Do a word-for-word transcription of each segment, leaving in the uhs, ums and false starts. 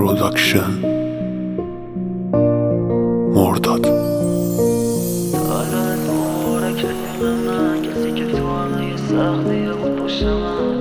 پروداکشن مرداد. حالت مبارک رفیق من، کسی که تو همه سختی بود پشت من.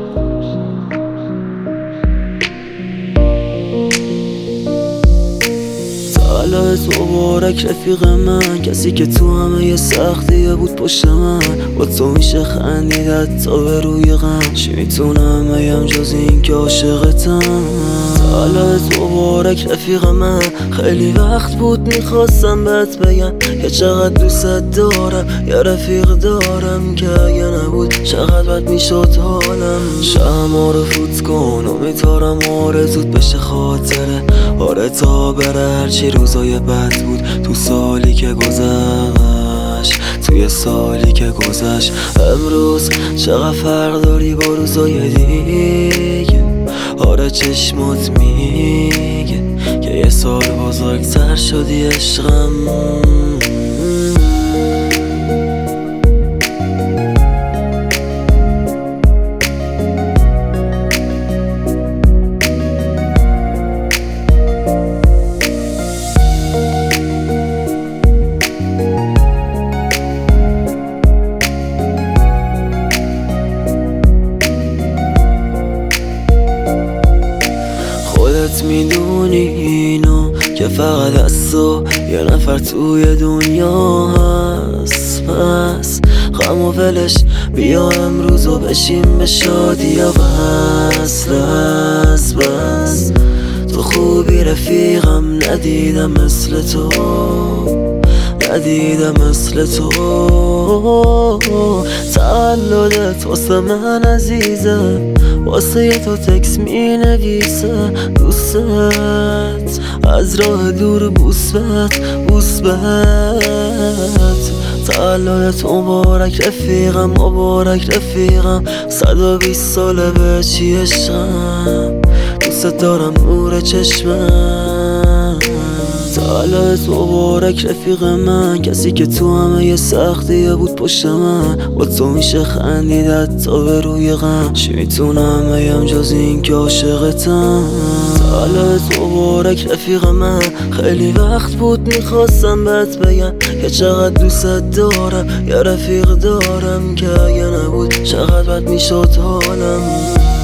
حالت مبارک رفیق من، کسی که تو همه سختی بود پشت من. با تو میشه خندیدت تا به روی غم، چی میتونم بگم جز این که عاشقتم. حالت مبارک رفیق من، خیلی وقت بود میخواستم بهت بگم که چقدر دوست دارم. یه رفیق دارم که اگه نبود چقدر بد میشد حالم. شمع رو فوت کن، امیدوارم آرزوت بشه خاطره. آره تا بره هرچی روزای بد بود تو سالی که گذشت، توی سالی که گذشت. امروز چقدر فرق داری با روزای دیگه. آره چشمات میگه که یه سال بزرگتر شدی عشقم. خودت میدونی اینو که فقط از تو یه نفر توی دنیا هست. پس غم و ولش بیا امروز و بشیم به شادی و بس بس بس. تو خوبی رفیقم، ندیدم مثل تو، ندیدم مثل تو. تولدت واسه من عزیزه، واسه یه تو تکس می نویسه دوست. از راه دور بوس بهت بوس بهت. تولدت مبارک رفیقم، مبارک رفیقم. صد و بیست ساله به چی عشقم، دوست دارم نور چشمم. تولدت مبارک رفیق من، کسی که تو همه سختی بود پشت من. با تو میشه خندیدت تا به روی غم، چی میتونم بگم جز این که عاشقتم. تولدت مبارک رفیق من، خیلی وقت بود میخواستم بهت بگم که چقدر دوست دارم. یه رفیق دارم که اگه نبود چقدر بد میشد حالم.